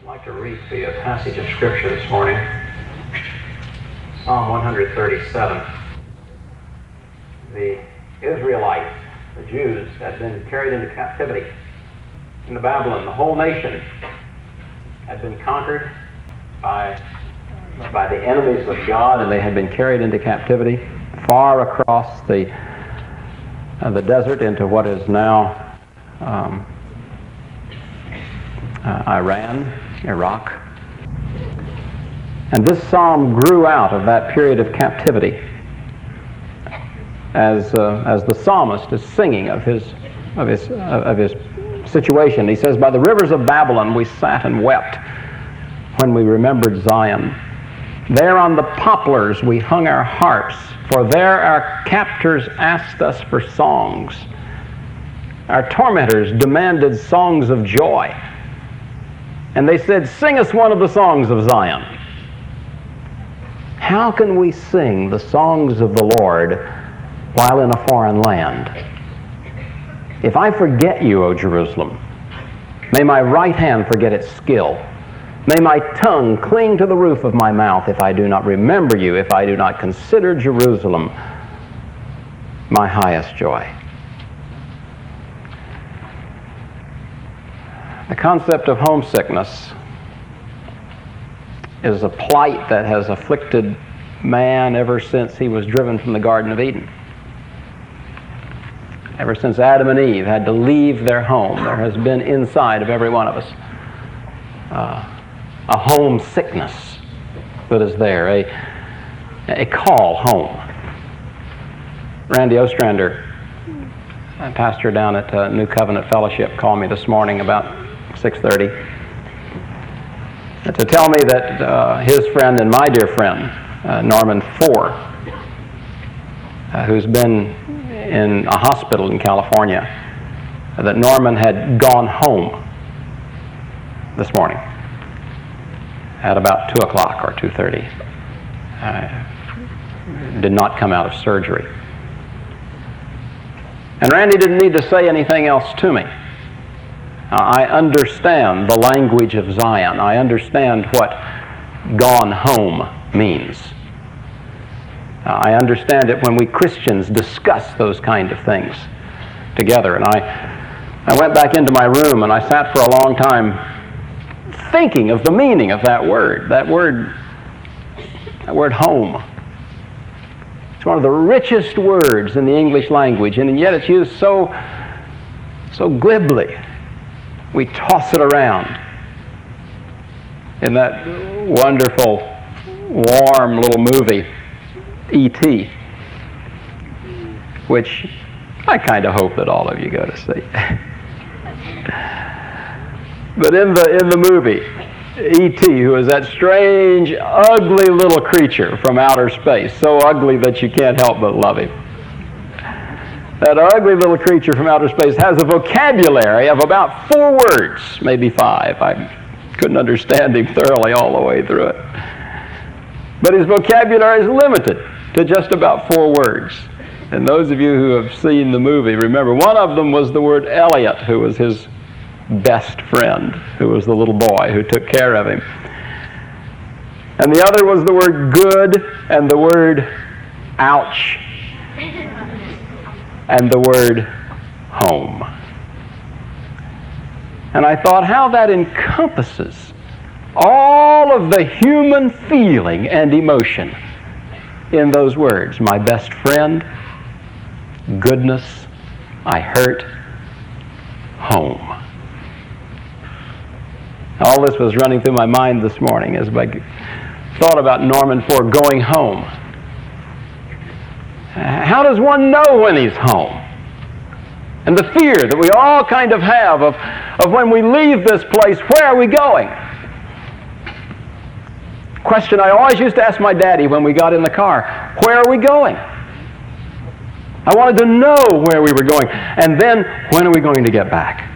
I'd like to read to you a passage of Scripture this morning. Psalm 137. The Israelites, the Jews, had been carried into captivity into Babylon. The whole nation had been conquered by the enemies of God, and they had been carried into captivity far across the desert into what is now Iran, Iraq. And this psalm grew out of that period of captivity as the psalmist is singing of his situation. He says, "By the rivers of Babylon we sat and wept when we remembered Zion. There on the poplars we hung our harps, for there our captors asked us for songs. Our tormentors demanded songs of joy. And they said, 'Sing us one of the songs of Zion.' How can we sing the songs of the Lord while in a foreign land? If I forget you, O Jerusalem, may my right hand forget its skill. May my tongue cling to the roof of my mouth if I do not remember you, if I do not consider Jerusalem my highest joy." The concept of homesickness is a plight that has afflicted man ever since he was driven from the Garden of Eden. Ever since Adam and Eve had to leave their home, there has been inside of every one of us a homesickness that is there, a call home. Randy Ostrander, a pastor down at New Covenant Fellowship, called me this morning about 6:30 to tell me that his friend and my dear friend, Norman Four, who's been in a hospital in California, that Norman had gone home this morning at about 2 o'clock or 2:30. Did not come out of surgery. And Randy didn't need to say anything else to me. I understand the language of Zion. I understand what gone home means. I understand it when we Christians discuss those kind of things together. And I went back into my room and I sat for a long time thinking of the meaning of that word home. It's one of the richest words in the English language, and yet it's used so glibly. We toss it around in that wonderful, warm little movie, E.T., which I kind of hope that all of you go to see. But in the movie, E.T., who is that strange, ugly little creature from outer space, so ugly that you can't help but love him. That ugly little creature from outer space has a vocabulary of about 4 words, maybe 5. I couldn't understand him thoroughly all the way through it. But his vocabulary is limited to just about 4 words. And those of you who have seen the movie remember, one of them was the word Elliot, who was his best friend, who was the little boy who took care of him. And the other was the word good and the word ouch and the word home. And I thought how that encompasses all of the human feeling and emotion in those words. My best friend, goodness, I hurt, home. All this was running through my mind this morning as I thought about Norman Four going home. How does one know when he's home? And the fear that we all kind of have of when we leave this place, where are we going? Question I always used to ask my daddy when we got in the car, where are we going? I wanted to know where we were going. And then, when are we going to get back?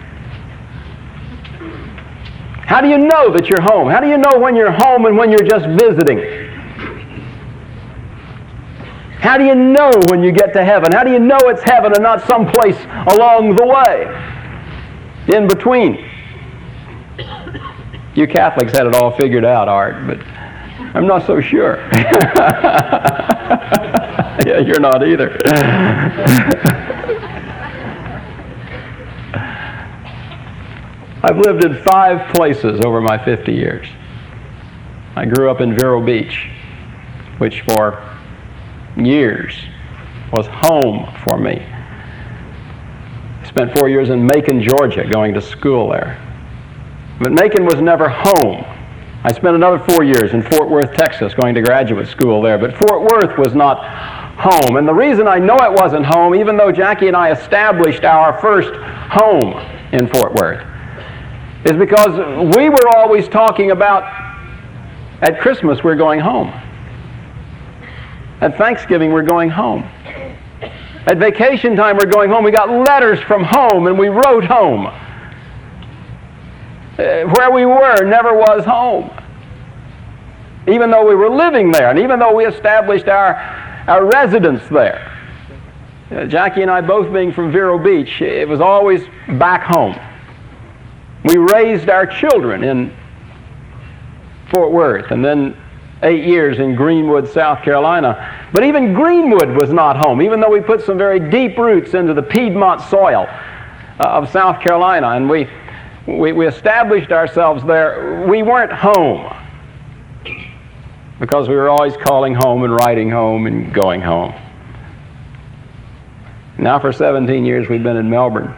How do you know that you're home? How do you know when you're home and when you're just visiting? How do you know when you get to heaven? How do you know it's heaven and not someplace along the way, in between? You Catholics had it all figured out, Art, but I'm not so sure. Yeah, you're not either. I've lived in 5 places over my 50 years. I grew up in Vero Beach, which for years was home for me. I spent 4 years in Macon, Georgia, going to school there. But Macon was never home. I spent another 4 years in Fort Worth, Texas, going to graduate school there. But Fort Worth was not home. And the reason I know it wasn't home, even though Jackie and I established our first home in Fort Worth, is because we were always talking about, at Christmas we're going home. At Thanksgiving we're going home. At vacation time we're going home. We got letters from home and we wrote home. Where we were never was home. Even though we were living there and even though we established our residence there. Jackie and I both being from Vero Beach, it was always back home. We raised our children in Fort Worth and then 8 years in Greenwood, South Carolina. But even Greenwood was not home, even though we put some very deep roots into the Piedmont soil of South Carolina and we established ourselves there. We weren't home because we were always calling home and writing home and going home. Now for 17 years we've been in Melbourne.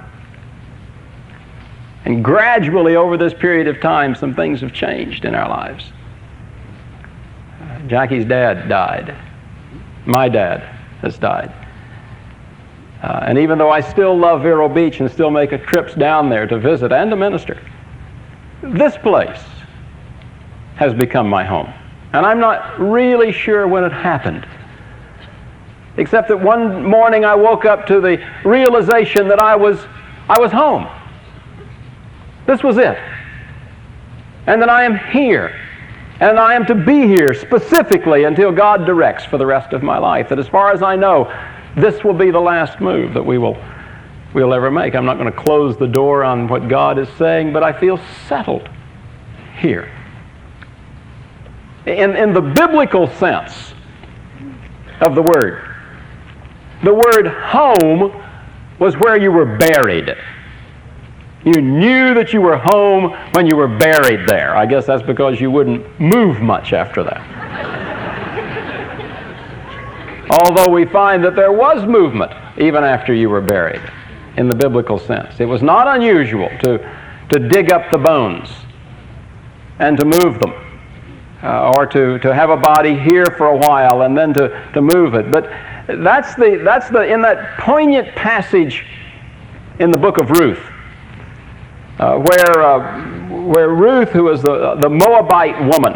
And gradually over this period of time some things have changed in our lives. Jackie's dad died. My dad has died. And even though I still love Vero Beach and still make trips down there to visit and to minister, this place has become my home. And I'm not really sure when it happened, except that one morning I woke up to the realization that I was home. This was it. And that I am here. And I am to be here specifically until God directs for the rest of my life. That as far as I know, this will be the last move that we'll ever make. I'm not going to close the door on what God is saying, but I feel settled here. In the biblical sense of the word home was where you were buried. You knew that you were home when you were buried there. I guess that's because you wouldn't move much after that. Although we find that there was movement even after you were buried in the biblical sense. It was not unusual to dig up the bones and to move them or to have a body here for a while and then to move it. But that's the in that poignant passage in the book of Ruth, where Ruth, who is the Moabite woman,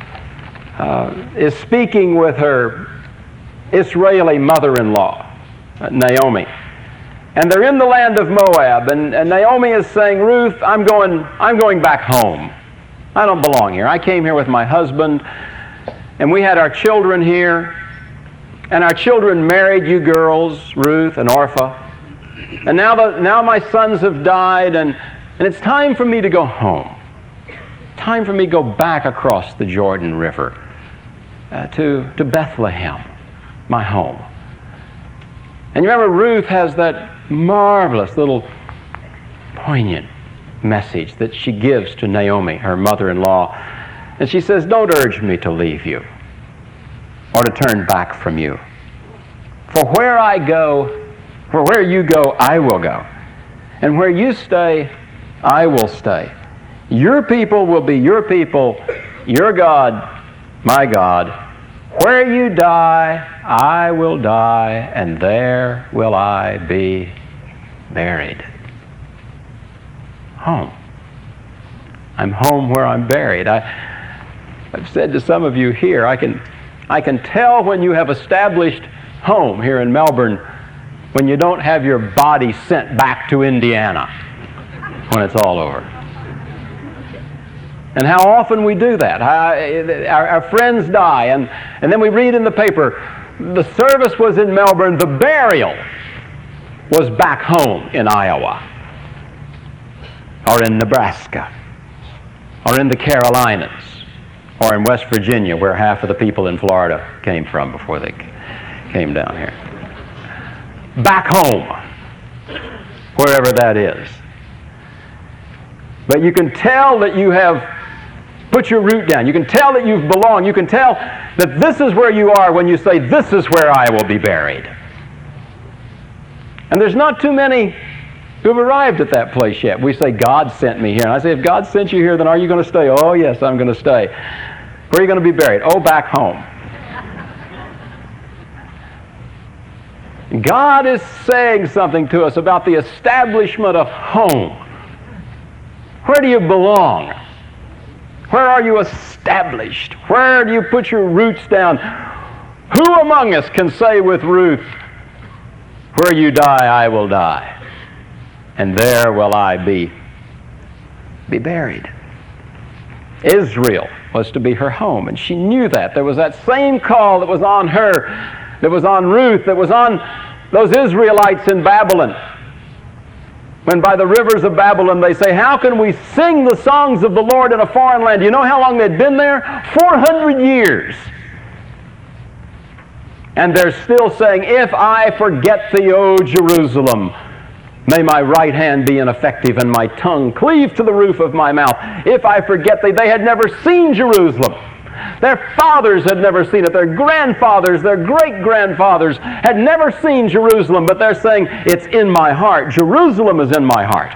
is speaking with her Israeli mother-in-law, Naomi. And they're in the land of Moab, and Naomi is saying, Ruth, I'm going back home. I don't belong here. I came here with my husband, and we had our children here, and our children married you girls, Ruth and Orpah. And now my sons have died, and it's time for me to go home. Time for me to go back across the Jordan River to Bethlehem, my home. And you remember Ruth has that marvelous little poignant message that she gives to Naomi, her mother-in-law. And she says, don't urge me to leave you or to turn back from you. For where I go, for where you go, I will go. And where you stay, I will stay. Your people will be your people, your God, my God. Where you die, I will die, and there will I be buried. Home. I'm home where I'm buried. I've said to some of you here, I can tell when you have established home here in Melbourne when you don't have your body sent back to Indiana when it's all over. And how often we do that. Our friends die, and then we read in the paper, the service was in Melbourne, the burial was back home in Iowa or in Nebraska. or in the Carolinas, or in West Virginia, where half of the people in Florida came from before they came down here. Back home, wherever that is. But you can tell that you have put your root down. You can tell that you've belonged. You can tell that this is where you are when you say, this is where I will be buried. And there's not too many who've arrived at that place yet. We say, God sent me here. And I say, if God sent you here, then are you going to stay? Oh, yes, I'm going to stay. Where are you going to be buried? Oh, back home. God is saying something to us about the establishment of home. Where do you belong? Where are you established? Where do you put your roots down? Who among us can say with Ruth, where you die, I will die, and there will I be buried. Israel was to be her home, and she knew that. There was that same call that was on her, that was on Ruth, that was on those Israelites in Babylon. When by the rivers of Babylon they say, how can we sing the songs of the Lord in a foreign land? Do you know how long they'd been there? 400 years. And they're still saying, if I forget thee, O Jerusalem, may my right hand be ineffective and my tongue cleave to the roof of my mouth. If I forget thee. They had never seen Jerusalem. Their fathers had never seen it. Their grandfathers, their great-grandfathers had never seen Jerusalem, but they're saying, it's in my heart. Jerusalem is in my heart.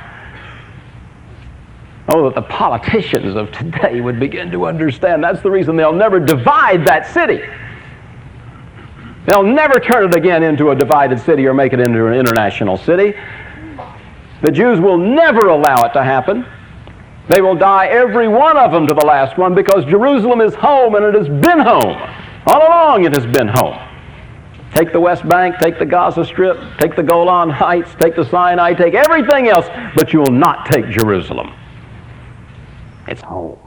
Oh, that the politicians of today would begin to understand. That's the reason they'll never divide that city. They'll never turn it again into a divided city or make it into an international city. The Jews will never allow it to happen. They will die, every one of them, to the last one, because Jerusalem is home, and it has been home. All along it has been home. Take the West Bank, take the Gaza Strip, take the Golan Heights, take the Sinai, take everything else, but you will not take Jerusalem. It's home.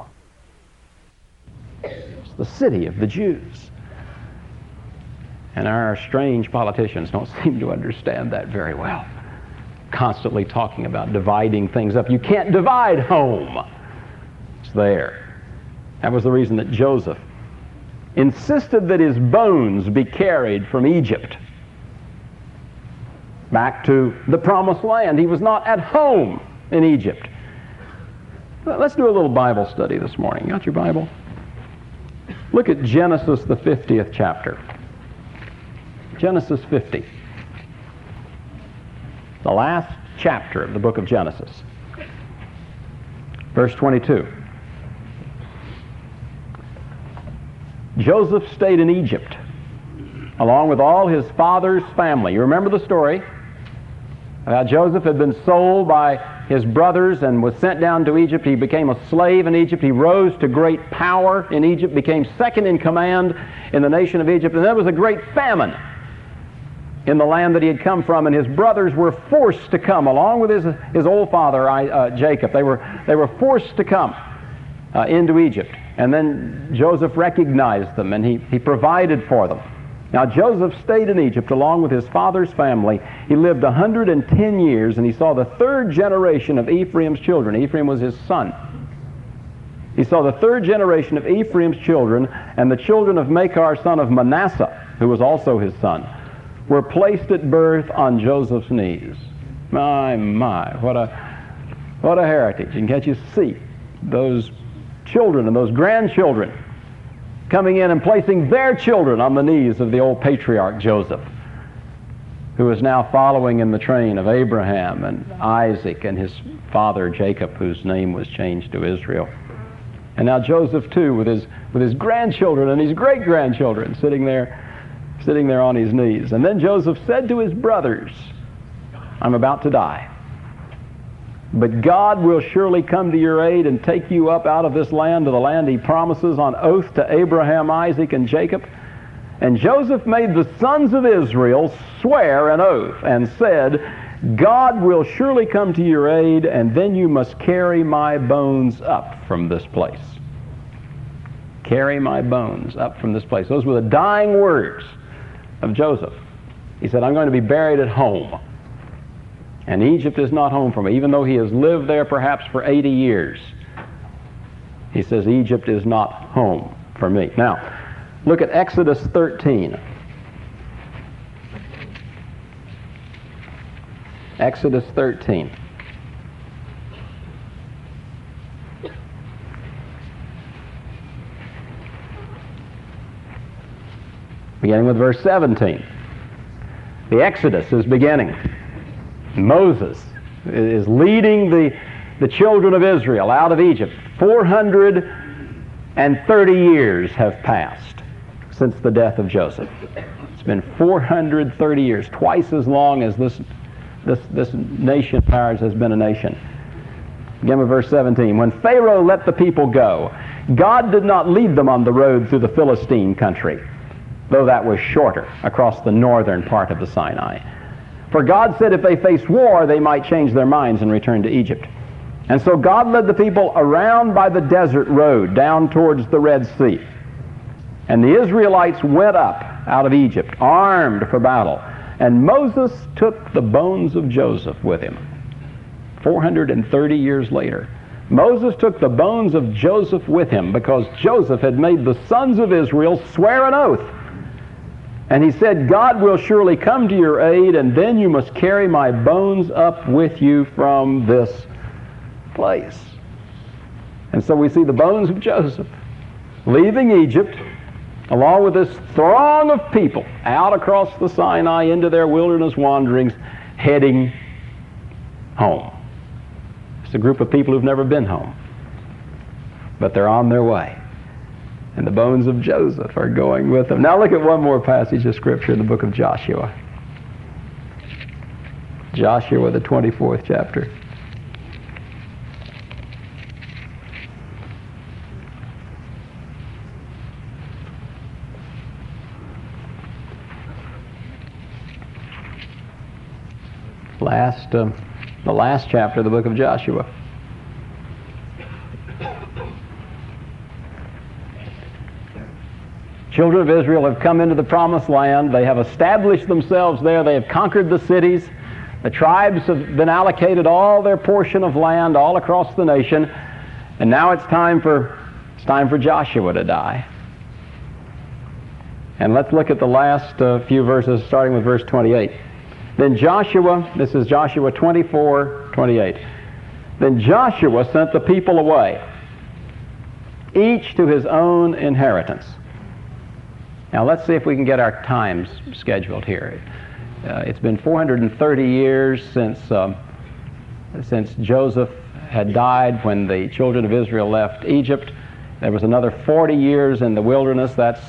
It's the city of the Jews. And our strange politicians don't seem to understand that very well. Constantly talking about dividing things up. You can't divide home. It's there. That was the reason that Joseph insisted that his bones be carried from Egypt back to the promised land. He was not at home in Egypt. Let's do a little Bible study this morning. Got your Bible? Look at Genesis, the 50th chapter. Genesis 50. The last chapter of the book of Genesis. Verse 22. Joseph stayed in Egypt along with all his father's family. You remember the story about Joseph had been sold by his brothers and was sent down to Egypt. He became a slave in Egypt. He rose to great power in Egypt, became second in command in the nation of Egypt, and there was a great famine in the land that he had come from, and his brothers were forced to come along with his old father Jacob. They were forced to come into Egypt, and then Joseph recognized them, and he provided for them. Now Joseph stayed in Egypt along with his father's family. He lived 110 years, and he saw the third generation of Ephraim's children. Ephraim was his son. He saw the third generation of Ephraim's children, and the children of Machir, son of Manasseh, who was also his son, were placed at birth on Joseph's knees. My, what a heritage. And can't you see those children and those grandchildren coming in and placing their children on the knees of the old patriarch Joseph, who is now following in the train of Abraham and Isaac and his father Jacob, whose name was changed to Israel. And now Joseph too, with his grandchildren and his great-grandchildren sitting there on his knees. And then Joseph said to his brothers, I'm about to die, but God will surely come to your aid and take you up out of this land to the land he promises on oath to Abraham, Isaac, and Jacob. And Joseph made the sons of Israel swear an oath and said, God will surely come to your aid, and then you must carry my bones up from this place. Carry my bones up from this place. Those were the dying words of Joseph. He said, I'm going to be buried at home. And Egypt is not home for me, even though he has lived there perhaps for 80 years. He says, Egypt is not home for me. Now, look at Exodus 13. Exodus 13. Beginning with verse 17. The Exodus is beginning. Moses is leading the children of Israel out of Egypt. 430 years have passed since the death of Joseph. It's been 430 years, twice as long as this nation of ours has been a nation. Again with verse 17. When Pharaoh let the people go, God did not lead them on the road through the Philistine country, though that was shorter, across the northern part of the Sinai. For God said if they faced war, they might change their minds and return to Egypt. And so God led the people around by the desert road down towards the Red Sea. And the Israelites went up out of Egypt, armed for battle. And Moses took the bones of Joseph with him. 430 years later, Moses took the bones of Joseph with him because Joseph had made the sons of Israel swear an oath. And he said, God will surely come to your aid, and then you must carry my bones up with you from this place. And so we see the bones of Joseph leaving Egypt, along with this throng of people out across the Sinai into their wilderness wanderings, heading home. It's a group of people who've never been home, but they're on their way. And the bones of Joseph are going with them. Now look at one more passage of Scripture in the book of Joshua. Joshua, the 24th chapter. The last chapter of the book of Joshua. Children of Israel have come into the promised land. They have established themselves there. They have conquered the cities. The tribes have been allocated all their portion of land all across the nation. And now it's time for Joshua to die. And let's look at the last few verses, starting with verse 28. Then Joshua, this is Joshua 24:28. Then Joshua sent the people away, each to his own inheritance. Now let's see if we can get our times scheduled here. It's been 430 years since Joseph had died when the children of Israel left Egypt. There was another 40 years in the wilderness. That's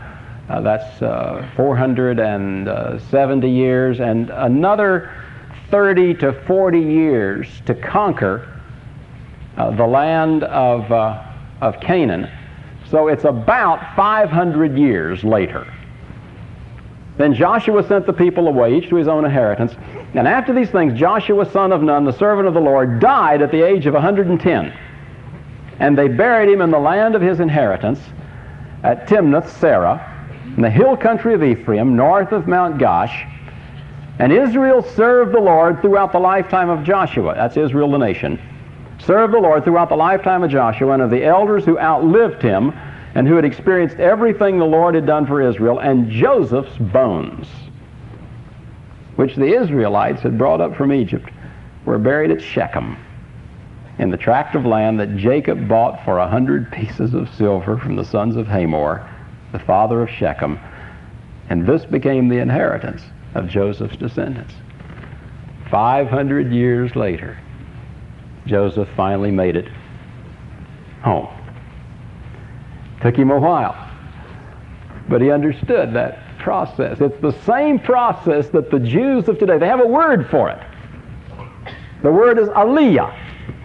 470 years, and another 30 to 40 years to conquer the land of Canaan. So it's about 500 years later. Then Joshua sent the people away, each to his own inheritance. And after these things, Joshua, son of Nun, the servant of the Lord, died at the age of 110. And they buried him in the land of his inheritance at Timnath-Serah, in the hill country of Ephraim, north of Mount Gosh. And Israel served the Lord throughout the lifetime of Joshua. That's Israel, the nation. Served the Lord throughout the lifetime of Joshua and of the elders who outlived him and who had experienced everything the Lord had done for Israel, and Joseph's bones, which the Israelites had brought up from Egypt, were buried at Shechem, in the tract of land that Jacob bought for 100 pieces of silver from the sons of Hamor, the father of Shechem. And this became the inheritance of Joseph's descendants. 500 years later, Joseph finally made it home. Took him a while, but he understood that process. It's the same process that the Jews of today, they have a word for it. The word is aliyah.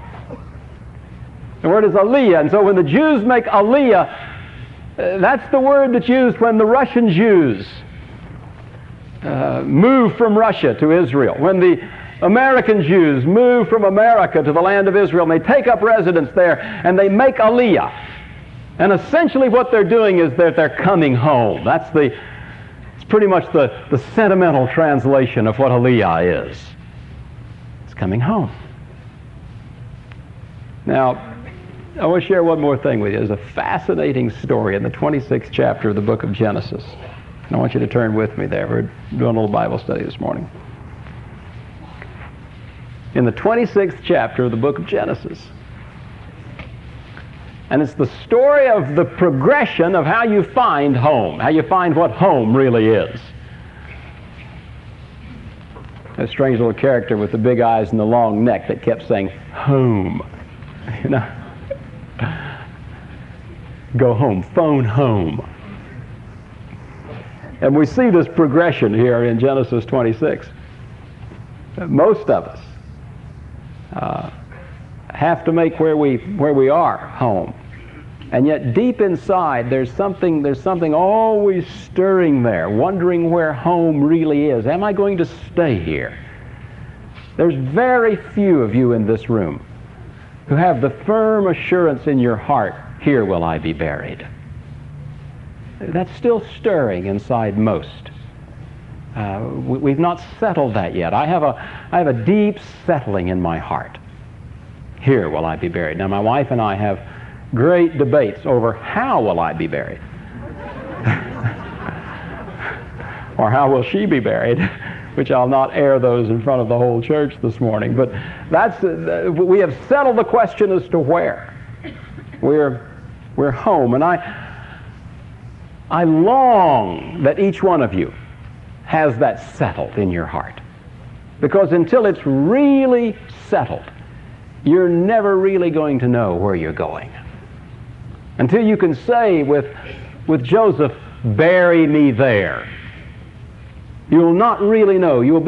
The word is aliyah. And so when the Jews make aliyah, that's the word that's used when the Russian Jews move from Russia to Israel. When the American Jews move from America to the land of Israel, and they take up residence there, and they make aliyah. And essentially what they're doing is that they're coming home. It's pretty much the sentimental translation of what aliyah is. It's coming home. Now, I want to share one more thing with you. There's a fascinating story in the 26th chapter of the book of Genesis. And I want you to turn with me there. We're doing a little Bible study this morning. In the 26th chapter of the book of Genesis. And it's the story of the progression of how you find home, how you find what home really is. A strange little character with the big eyes and the long neck that kept saying, home. You know? Go home, phone home. And we see this progression here in Genesis 26. Most of us have to make where we are home. And yet deep inside there's something always stirring there, wondering where home really is. Am I going to stay here? There's very few of you in this room who have the firm assurance in your heart, here will I be buried. That's still stirring inside most. We've not settled that yet. I have a deep settling in my heart. Here will I be buried. Now my wife and I have great debates over how will I be buried. Or how will she be buried, which I'll not air those in front of the whole church this morning. But we have settled the question as to where. We're home. And I long that each one of you has that settled in your heart. Because until it's really settled, you're never really going to know where you're going. Until you can say with Joseph, bury me there. You'll not really know. You'll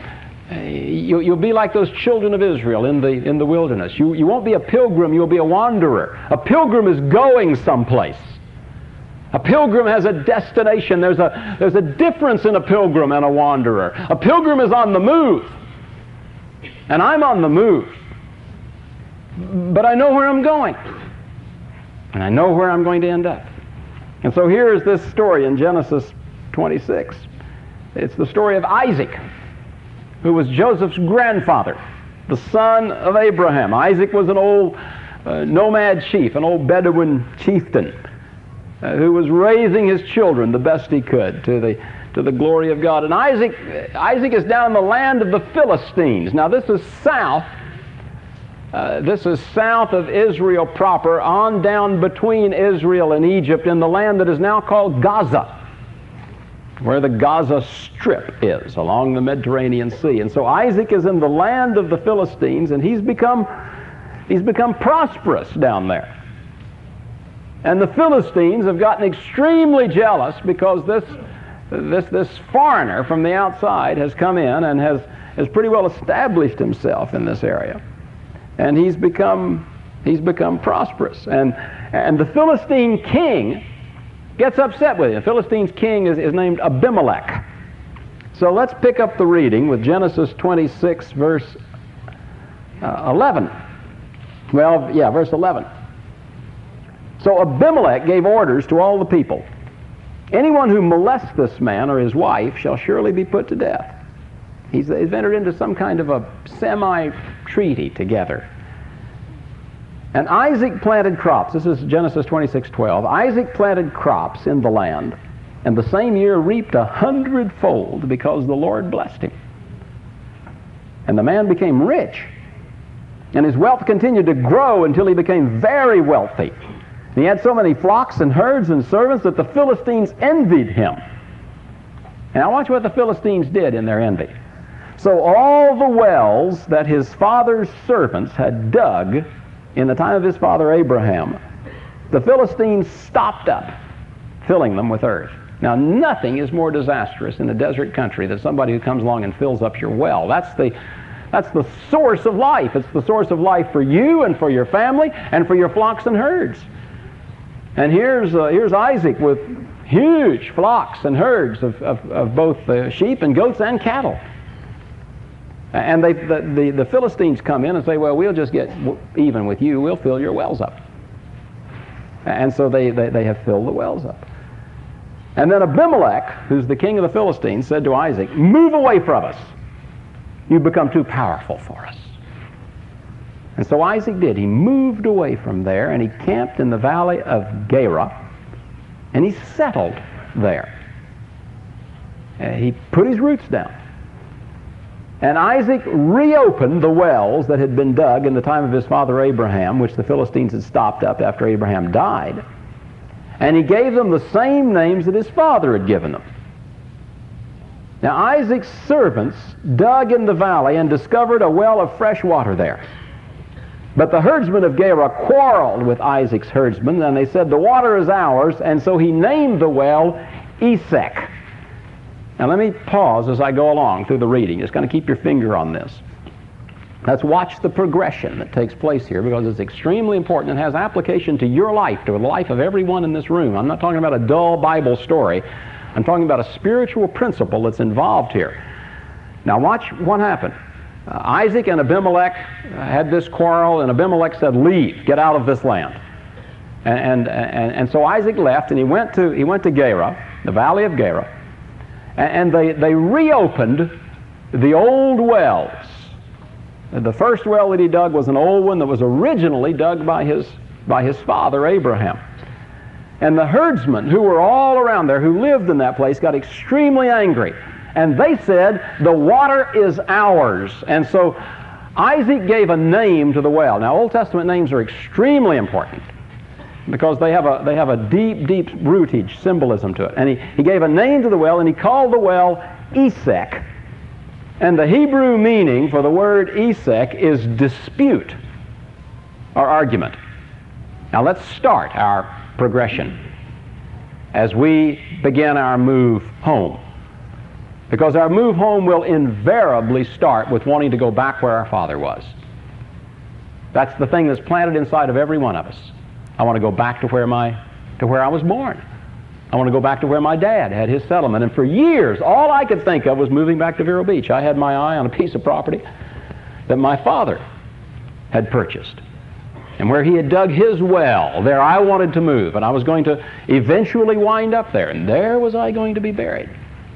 be like those children of Israel in the wilderness. You won't be a pilgrim, you'll be a wanderer. A pilgrim is going someplace. A pilgrim has a destination. There's a difference in a pilgrim and a wanderer. A pilgrim is on the move. And I'm on the move. But I know where I'm going. And I know where I'm going to end up. And so here is this story in Genesis 26. It's the story of Isaac, who was Joseph's grandfather, the son of Abraham. Isaac was an old nomad chief, an old Bedouin chieftain, who was raising his children the best he could to the glory of God. And Isaac is down in the land of the Philistines. Now this is south. This is south of Israel proper, on down between Israel and Egypt, in the land that is now called Gaza, where the Gaza Strip is, along the Mediterranean Sea. And so Isaac is in the land of the Philistines, and he's become prosperous down there. And the Philistines have gotten extremely jealous because this foreigner from the outside has come in and has pretty well established himself in this area. And he's become prosperous. And the Philistine king gets upset with him. The Philistine's king is named Abimelech. So let's pick up the reading with Genesis 26, verse 11. Well, yeah, verse 11. So Abimelech gave orders to all the people. Anyone who molests this man or his wife shall surely be put to death. He's entered into some kind of a semi-treaty together. And Isaac planted crops. This is Genesis 26:12. Isaac planted crops in the land, and the same year reaped 100-fold because the Lord blessed him. And the man became rich, and his wealth continued to grow until he became very wealthy. And he had so many flocks and herds and servants that the Philistines envied him. And now watch what the Philistines did in their envy. So all the wells that his father's servants had dug in the time of his father Abraham, the Philistines stopped up, filling them with earth. Now nothing is more disastrous in a desert country than somebody who comes along and fills up your well. That's the source of life. It's the source of life for you and for your family and for your flocks and herds. And here's Isaac with huge flocks and herds of both sheep and goats and cattle. And the Philistines come in and say, well, we'll just get even with you. We'll fill your wells up. And so they have filled the wells up. And then Abimelech, who's the king of the Philistines, said to Isaac, move away from us. You've become too powerful for us. And so Isaac did. He moved away from there, and he camped in the valley of Gerar, and he settled there. He put his roots down. And Isaac reopened the wells that had been dug in the time of his father Abraham, which the Philistines had stopped up after Abraham died. And he gave them the same names that his father had given them. Now Isaac's servants dug in the valley and discovered a well of fresh water there. But the herdsmen of Gerar quarreled with Isaac's herdsmen, and they said, the water is ours, and so he named the well Esek. Now let me pause as I go along through the reading. Just kind of keep your finger on this. Let's watch the progression that takes place here, because it's extremely important and has application to your life, to the life of everyone in this room. I'm not talking about a dull Bible story. I'm talking about a spiritual principle that's involved here. Now watch what happened. Isaac and Abimelech had this quarrel, and Abimelech said, leave, get out of this land. And so Isaac left, and he went to Gerar, the valley of Gerar, and they reopened the old wells. The first well that he dug was an old one that was originally dug by his father Abraham. And the herdsmen who were all around there, who lived in that place, got extremely angry. And they said, the water is ours. And so Isaac gave a name to the well. Now, Old Testament names are extremely important because they have a deep, deep rootage, symbolism to it. And he gave a name to the well, and he called the well Esek. And the Hebrew meaning for the word Esek is dispute or argument. Now, let's start our progression as we begin our move home. Because our move home will invariably start with wanting to go back where our father was. That's the thing that's planted inside of every one of us. I want to go back to where I was born. I want to go back to where my dad had his settlement. And for years, all I could think of was moving back to Vero Beach. I had my eye on a piece of property that my father had purchased. And where he had dug his well, there I wanted to move. And I was going to eventually wind up there. And there was I going to be buried.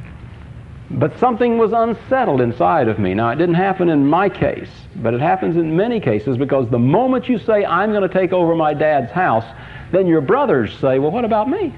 But something was unsettled inside of me. Now, it didn't happen in my case, but it happens in many cases, because the moment you say, I'm going to take over my dad's house, then your brothers say, well, what about me?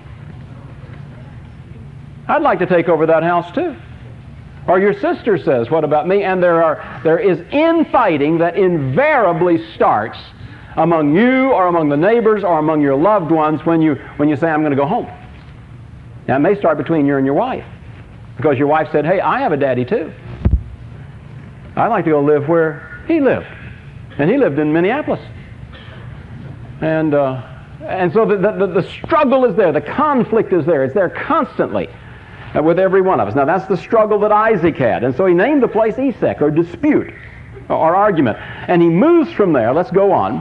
I'd like to take over that house too. Or your sister says, what about me? And there is infighting that invariably starts among you or among the neighbors or among your loved ones when you say, I'm going to go home. Now, it may start between you and your wife, because your wife said, hey, I have a daddy too. I'd like to go live where he lived. And he lived in Minneapolis. And so the struggle is there. The conflict is there. It's there constantly with every one of us. Now, that's the struggle that Isaac had. And so he named the place Esek, or dispute, or argument. And he moves from there. Let's go on.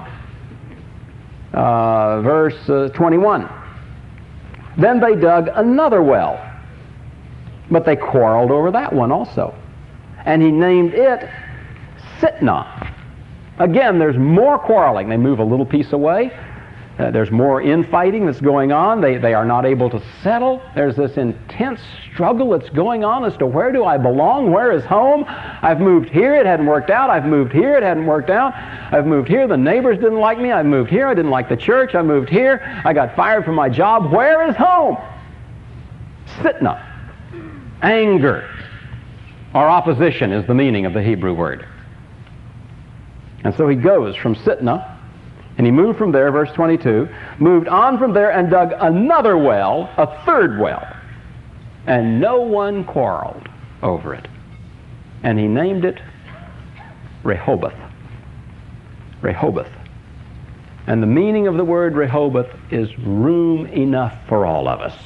Verse 21. Then they dug another well, but they quarreled over that one also. And he named it Sitnah. Again, there's more quarreling. They move a little piece away. There's more infighting that's going on. They are not able to settle. There's this intense struggle that's going on as to where do I belong? Where is home? I've moved here. It hadn't worked out. I've moved here. It hadn't worked out. I've moved here. The neighbors didn't like me. I've moved here. I didn't like the church. I moved here. I got fired from my job. Where is home? Sitnah. Anger or opposition is the meaning of the Hebrew word. And so he goes from Sitnah, and he moved from there, verse 22, moved on from there and dug another well, a third well, and no one quarreled over it. And he named it Rehoboth. Rehoboth. And the meaning of the word Rehoboth is room enough for all of us.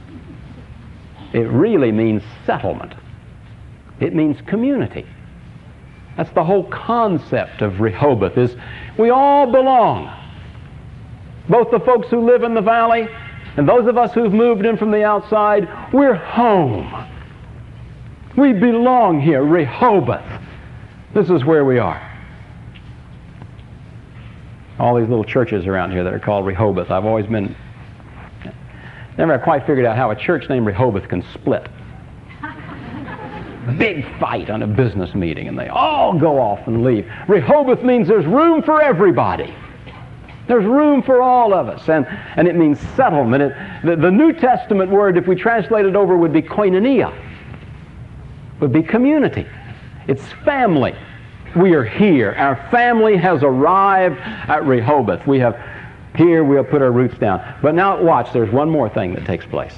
It really means settlement. It means community. That's the whole concept of Rehoboth, is we all belong. Both the folks who live in the valley and those of us who've moved in from the outside, we're home. We belong here, Rehoboth. This is where we are. All these little churches around here that are called Rehoboth, I've always been, never quite figured out how a church named Rehoboth can split. Big fight on a business meeting, and they all go off and leave. Rehoboth means there's room for everybody. There's room for all of us, and it means settlement. The New Testament word, if we translate it over, would be koinonia, would be community. It's family. We are here. Our family has arrived at Rehoboth. We have put our roots down. But now watch, there's one more thing that takes place.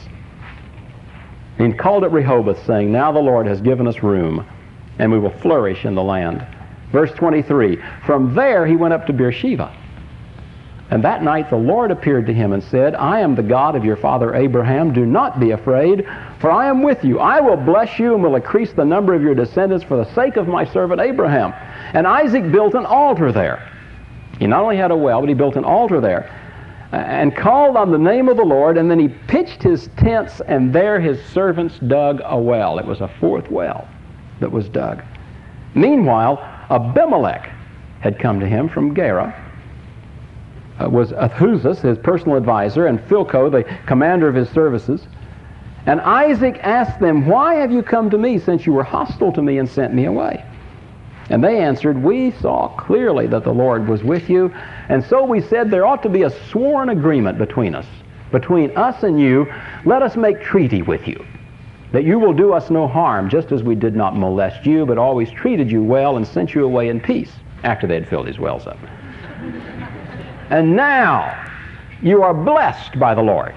He called it Rehoboth, saying, now the Lord has given us room, and we will flourish in the land. Verse 23, from there he went up to Beersheba. And that night the Lord appeared to him and said, I am the God of your father Abraham. Do not be afraid, for I am with you. I will bless you and will increase the number of your descendants for the sake of my servant Abraham. And Isaac built an altar there. He not only had a well, but he built an altar there and called on the name of the Lord. And then he pitched his tents, and there his servants dug a well. It was a fourth well that was dug. Meanwhile, Abimelech had come to him from Gerar. Was Ahuzas, his personal advisor, and Philco, the commander of his services. And Isaac asked them, why have you come to me, since you were hostile to me and sent me away? And they answered, we saw clearly that the Lord was with you, and so we said there ought to be a sworn agreement between us and you. Let us make treaty with you, that you will do us no harm, just as we did not molest you, but always treated you well and sent you away in peace, after they had filled his wells up. And now you are blessed by the Lord.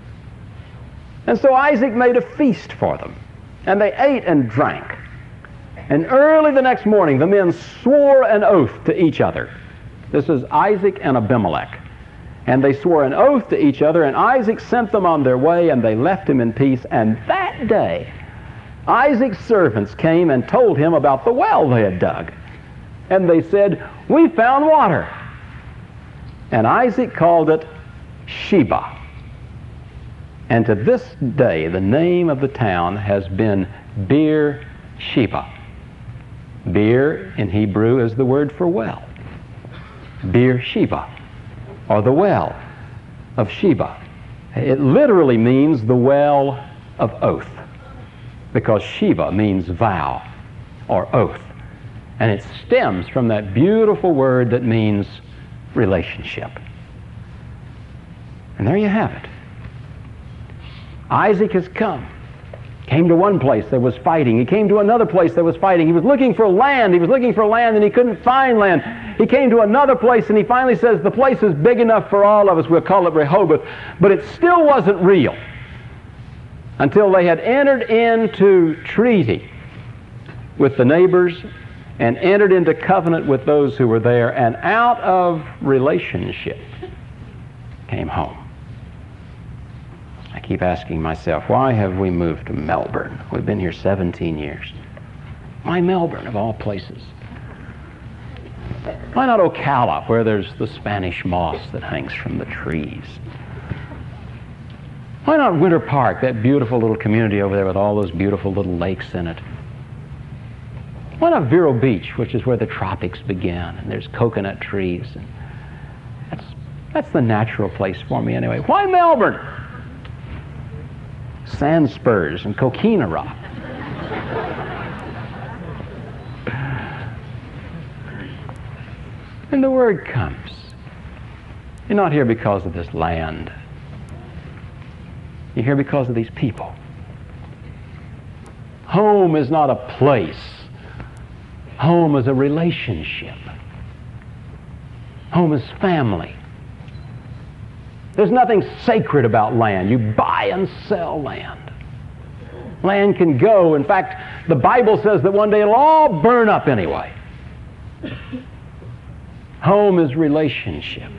And so Isaac made a feast for them, and they ate and drank. And early the next morning the men swore an oath to each other. This is Isaac and Abimelech. And they swore an oath to each other, and Isaac sent them on their way, and they left him in peace. And that day Isaac's servants came and told him about the well they had dug. And they said, we found water. And Isaac called it Sheba. And to this day, the name of the town has been Beer-sheba. Beer in Hebrew is the word for well. Beer-sheba, or the well of Sheba. It literally means the well of oath, because Sheba means vow or oath. And it stems from that beautiful word that means relationship. And there you have it. Isaac has came to one place that was fighting. He came to another place that was fighting. He was looking for land. And he couldn't find land. He came to another place, and he finally says, the place is big enough for all of us. We'll call it Rehoboth. But it still wasn't real until they had entered into treaty with the neighbors and entered into covenant with those who were there, and out of relationship came home. I keep asking myself, why have we moved to Melbourne? We've been here 17 years. Why Melbourne, of all places? Why not Ocala, where there's the Spanish moss that hangs from the trees? Why not Winter Park, that beautiful little community over there with all those beautiful little lakes in it? Why not Vero Beach, which is where the tropics began, and there's coconut trees? And that's the natural place for me anyway. Why Melbourne? Sand spurs and coquina rock. And the word comes. You're not here because of this land. You're here because of these people. Home is not a place. Home is a relationship. Home is family. There's nothing sacred about land. You buy and sell land. Land can go. In fact, the Bible says that one day it'll all burn up anyway. Home is relationship.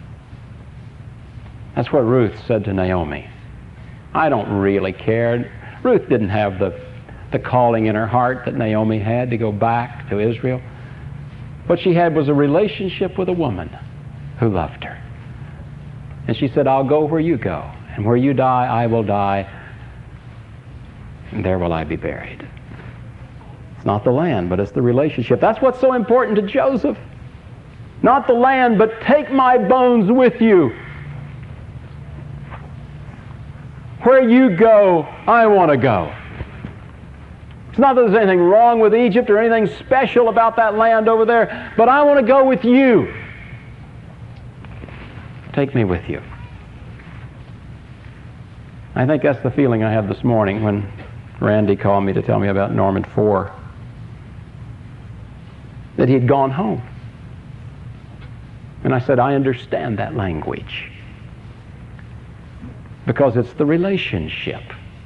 That's what Ruth said to Naomi. I don't really care. Ruth didn't have the calling in her heart that Naomi had to go back to Israel. What she had was a relationship with a woman who loved her. And she said, I'll go where you go, and where you die, I will die, and there will I be buried. It's not the land, but it's the relationship. That's what's so important to Joseph. Not the land, but take my bones with you. Where you go, I want to go. It's not that there's anything wrong with Egypt or anything special about that land over there, but I want to go with you. Take me with you. I think that's the feeling I had this morning when Randy called me to tell me about Norman IV, that he'd gone home. And I said, I understand that language, because it's the relationship.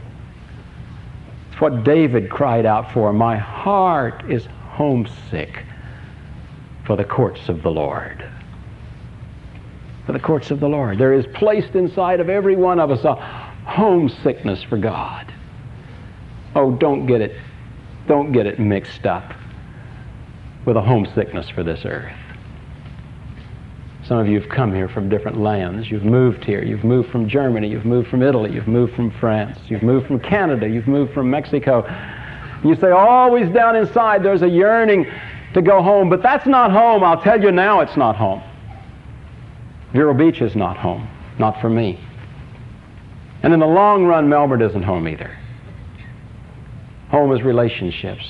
It's what David cried out for. My heart is homesick for the courts of the Lord. For the courts of the Lord. There is placed inside of every one of us a homesickness for God. Oh, don't get it mixed up with a homesickness for this earth. Some of you have come here from different lands. You've moved here. You've moved from Germany. You've moved from Italy. You've moved from France. You've moved from Canada. You've moved from Mexico. You say, always down inside there's a yearning to go home. But that's not home. I'll tell you now, it's not home. Vero Beach is not home. Not for me. And in the long run, Melbourne isn't home either. Home is relationships.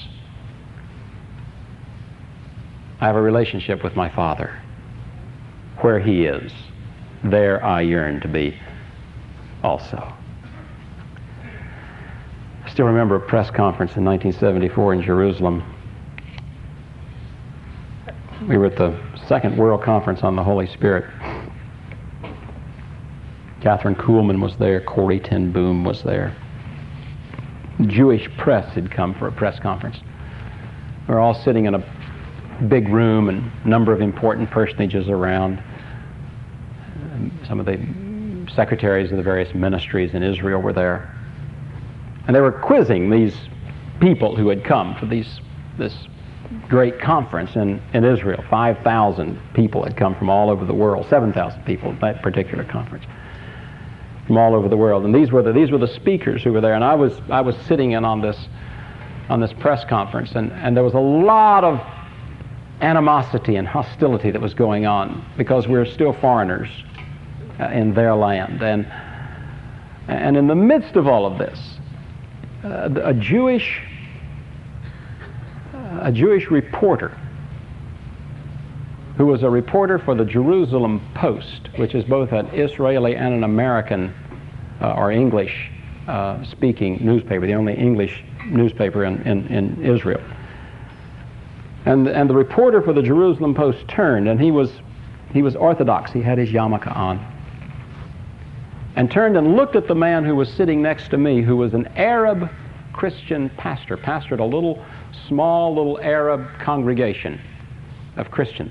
I have a relationship with my Father. Where He is, there I yearn to be also. I still remember a press conference in 1974 in Jerusalem. We were at the Second World Conference on the Holy Spirit. Catherine Kuhlman was there. Corrie ten Boom was there. Jewish press had come for a press conference. We were all sitting in a big room and a number of important personages around. Some of the secretaries of the various ministries in Israel were there. And they were quizzing these people who had come for this great conference in Israel. 5,000 people had come from all over the world. 7,000 people at that particular conference from all over the world. And these were the speakers who were there. And I was sitting in on this press conference, and there was a lot of animosity and hostility that was going on because we're still foreigners in their land. And in the midst of all of this, a Jewish reporter who was a reporter for the Jerusalem Post, which is both an Israeli and an American or English speaking newspaper, the only English newspaper in Israel. And the reporter for the Jerusalem Post turned, and he was Orthodox. He had his yarmulke on. And turned and looked at the man who was sitting next to me, who was an Arab Christian pastor, pastored a small little Arab congregation of Christians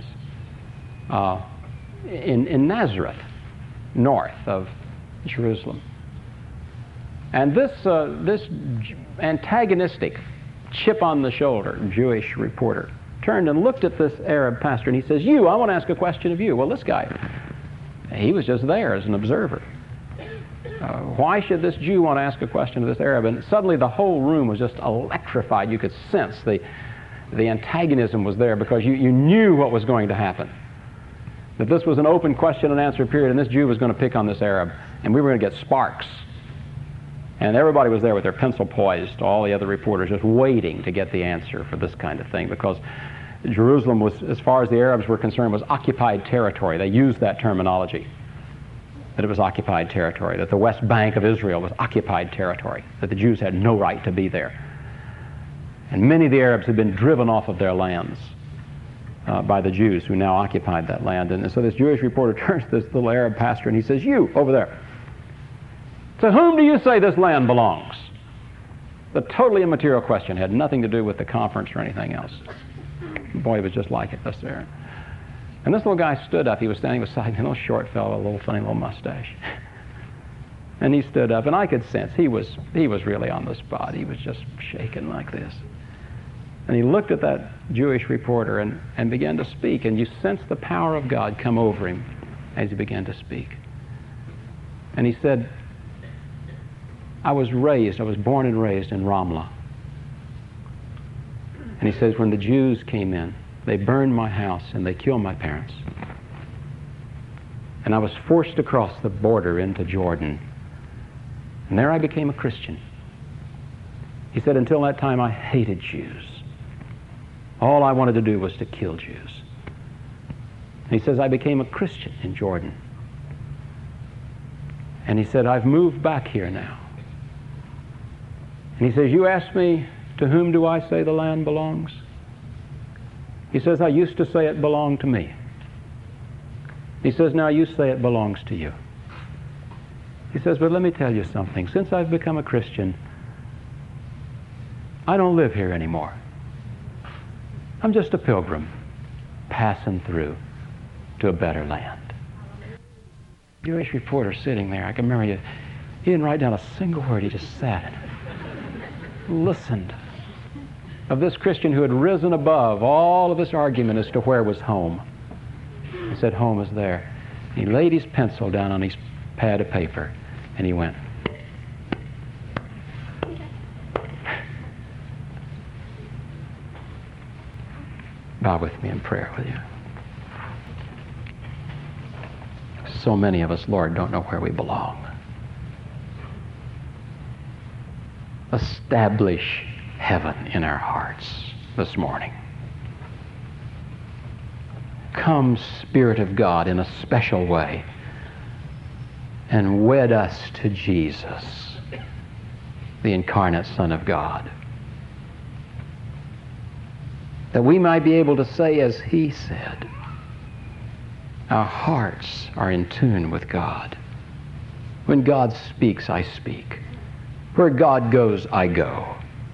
in Nazareth, north of Jerusalem. And this antagonistic, chip on the shoulder Jewish reporter turned and looked at this Arab pastor, and he says, I want to ask a question of you. Well, this guy, he was just there as an observer. Why should this Jew want to ask a question of this Arab? And suddenly the whole room was just electrified. You could sense the antagonism was there, because you knew what was going to happen. That this was an open question and answer period, and this Jew was going to pick on this Arab, and we were going to get sparks. And everybody was there with their pencil poised, all the other reporters just waiting to get the answer for this kind of thing, because Jerusalem was, as far as the Arabs were concerned, was occupied territory. They used that terminology, that it was occupied territory, that the West Bank of Israel was occupied territory, that the Jews had no right to be there. And many of the Arabs had been driven off of their lands by the Jews who now occupied that land. And so this Jewish reporter turns to this little Arab pastor and he says, "You, over there, to whom do you say this land belongs?" The totally immaterial question, had nothing to do with the conference or anything else. Boy, it was just like it, this there. And this little guy stood up. He was standing beside me, a little short fellow, a little funny little mustache. And he stood up, and I could sense he was really on the spot. He was just shaking like this. And he looked at that Jewish reporter and began to speak, and you sensed the power of God come over him as he began to speak. And he said, I was born and raised in Ramlah. And he says, when the Jews came in, they burned my house and they killed my parents. And I was forced to cross the border into Jordan. And there I became a Christian. He said, until that time I hated Jews. All I wanted to do was to kill Jews. He says, I became a Christian in Jordan. And he said, I've moved back here now. And he says, you ask me, to whom do I say the land belongs? He says, I used to say it belonged to me. He says, now you say it belongs to you. He says, but let me tell you something. Since I've become a Christian, I don't live here anymore. I'm just a pilgrim passing through to a better land. Jewish reporter sitting there, I can remember you, he didn't write down a single word. He just sat and listened of this Christian who had risen above all of this argument as to where was home. He said, home is there. He laid his pencil down on his pad of paper and he went. Bow with me in prayer, will you? So many of us, Lord, don't know where we belong. Establish heaven in our hearts this morning. Come, Spirit of God, in a special way and wed us to Jesus, the incarnate Son of God, that we might be able to say as he said, our hearts are in tune with God. When God speaks, I speak. Where God goes, I go.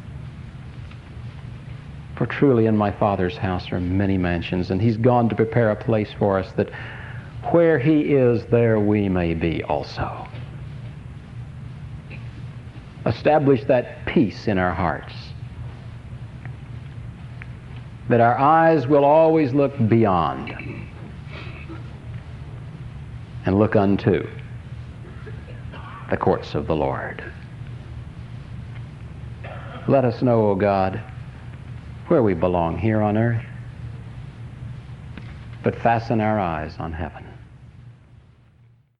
For truly in my Father's house are many mansions, and he's gone to prepare a place for us, that where he is, there we may be also. Establish that peace in our hearts, that our eyes will always look beyond and look unto the courts of the Lord. Let us know, O God, where we belong here on earth, but fasten our eyes on heaven.